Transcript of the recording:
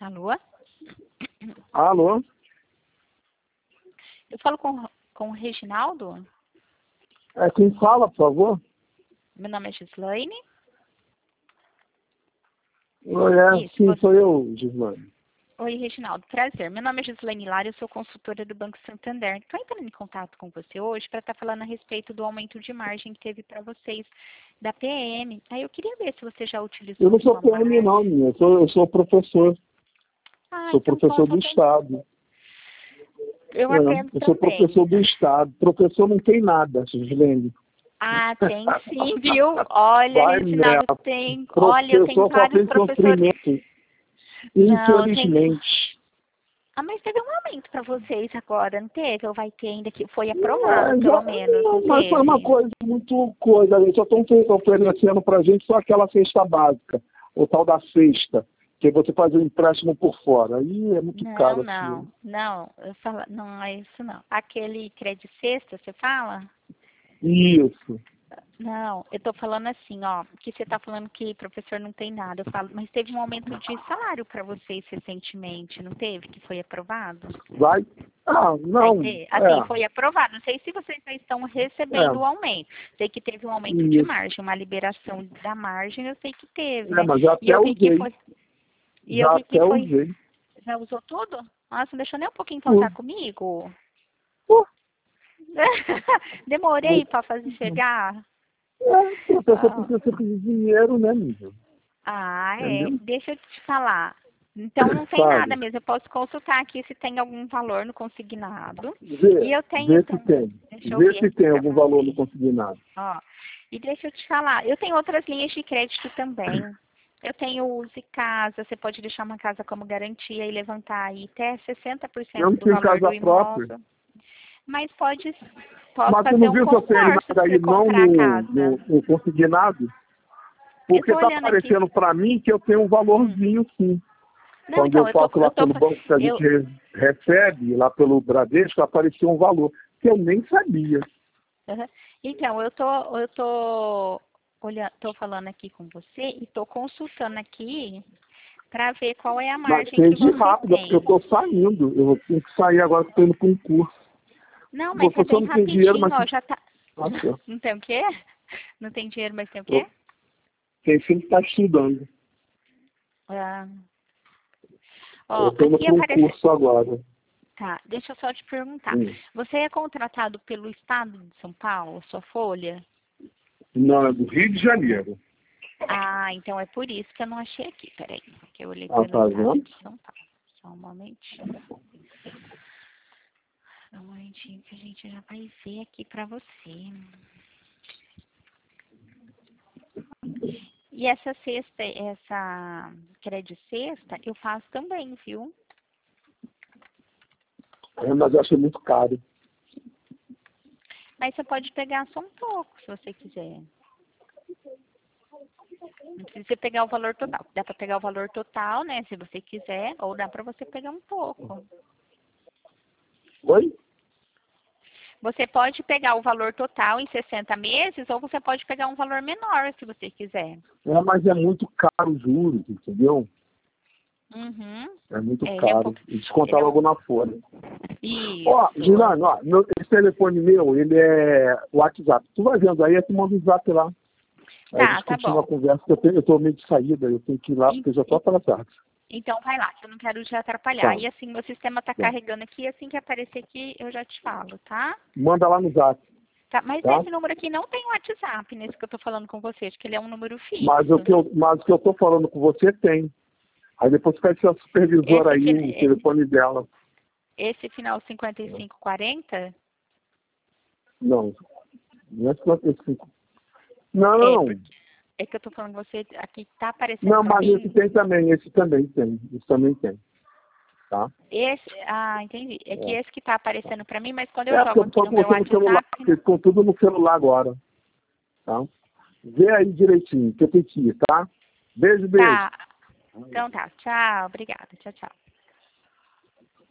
Alô? Alô? Eu falo com o Reginaldo? É quem fala, por favor? Meu nome é Gislaine. Oi, Isso, sim, você... sou eu, Gislaine. Oi, Reginaldo. Prazer. Meu nome é Gislaine Lara, eu sou consultora do Banco Santander. Estou entrando em contato com você hoje para estar falando a respeito do aumento de margem que teve para vocês da PM. Aí eu queria ver se você já utilizou Eu não sou sua PM, margem. não, minha. Eu sou professor. Sou Então professor do pronto. Estado. Eu atendo Eu sou também. professor do Estado. Professor não tem nada, Gislaine. Ah, tem sim, viu? Olha, Vai Reginaldo, merda. tem. Olha, eu tenho Professor só vários tem professores. sofrimento. Não, tem. Infelizmente. Ah, mas teve um aumento para vocês agora, não teve? Ou vai ter ainda que foi aprovado, pelo menos, não Mas foi uma teve? coisa muito coisa. Eles só estão oferecendo pra gente só aquela cesta básica. O tal da cesta. Que você faz um empréstimo por fora. Aí é muito caro aquilo. Não, não é isso não. Aquele crédito sexta, você fala? Isso. Não, eu tô falando assim, ó, que você tá falando que professor não tem nada, eu falo, mas teve um aumento de salário para vocês recentemente, não teve? Que foi aprovado? Vai? Ah, Vai não. ter? Assim, foi aprovado. Não sei se vocês já estão recebendo o aumento. Sei que teve um aumento de Isso. margem, uma liberação da margem, eu sei que teve, né? Mas já E até eu vi que usei. foi. E eu Já vi que até foi. usei. Já usou tudo? Nossa, não deixou nem um pouquinho contar Tudo. comigo. Pô, Demorei para fazer chegar. professor Ah, precisa sempre de dinheiro, né, amigo? é. Entendeu? Deixa eu te falar. Então não tem nada Sabe? mesmo. Eu posso consultar aqui se tem algum valor no consignado. E Vê, eu tenho. vê se tem. Deixa eu Vê ver se aqui tem para algum valor você. no consignado. Ó, e deixa eu te falar, eu tenho outras linhas de crédito também. Eu tenho Use Casa, você pode deixar uma casa como garantia e levantar aí até Eu 60% não do tenho valor do casa própria. imóvel. Mas posso Mas tu fazer não um viu que eu tenho consórcio animado para você aí não comprar a casa. no consignado? Eu Porque tô tá olhando aqui. aparecendo para mim que eu tenho um valorzinho, sim. Não, Quando então, eu faço lá pelo banco que a gente recebe, lá pelo Bradesco, aparecia um valor que eu nem sabia. Uhum. Então, eu tô olhando, tô falando aqui com você e tô consultando aqui para ver qual é a Mas margem que seja você rápido, porque eu tem. estou saindo. Eu tenho que sair agora que estou indo para um curso. Não, O mas é professor bem não tem dinheiro, rapidinho, mas... ó, já tá. Nossa, Não tem o quê? Não tem dinheiro, mas tem o quê? tem filho que está estudando. Ah. Eu Ó, estou indo aqui para um aparece. curso agora. Tá, deixa eu só te perguntar. Hum. Você é contratado pelo Estado de São Paulo, sua folha? Não, é do Rio de Janeiro. Ah, então é por isso que eu não achei aqui. Peraí, porque eu olhei Ah, pelo tá Estado vendo? de São Paulo. Só um momentinho. Só um momentinho que a gente já vai ver aqui pra você. E essa cesta, essa crédito sexta, eu faço também, viu? Mas eu achei muito caro. Mas você pode pegar só um pouco, se você quiser. Não precisa você pegar o valor total. Dá para pegar o valor total, né, se você quiser, ou dá para você pegar um pouco. Oi? Você pode pegar o valor total em 60 meses, ou você pode pegar um valor menor, se você quiser. Mas é muito caro os juros, entendeu? Uhum. É muito Ele é um caro. pouco... E descontar Ele é um... logo na folha. Ó, Isso. Gilane, ó, esse telefone meu, ele é WhatsApp. Tu vai vendo aí, eu te mando o WhatsApp lá. Aí a Tá, gente tá continua a bom. conversa, porque eu tô meio de saída, eu tenho que ir lá, porque eu já tô atrasado. Então vai lá, que eu não quero te atrapalhar. Tá, E assim, meu sistema tá tá. carregando aqui, assim que aparecer aqui, eu já te falo, tá? Manda lá no Zap, Tá, mas tá? esse número aqui não tem WhatsApp, nesse que eu tô falando com você, acho que ele é um número Mas fixo. o que eu tô falando com você tem. Aí depois pede a supervisora Esse, aí, o telefone dela. esse final 5540? Não, não é 55. Não, É, não. porque é que eu tô falando com você, aqui tá aparecendo Não, pra mas esse mim. tem também, esse também tem. Esse também tem, tá? Entendi. É que É. esse que tá aparecendo pra mim, mas quando eu Porque jogo eu aqui tô no meu colocando no celular, WhatsApp, porque estão tudo no celular agora, tá? Vê aí direitinho, que eu tenho que ir, tá? Beijo, beijo. tá. Então tá, tchau, obrigada, tchau, tchau.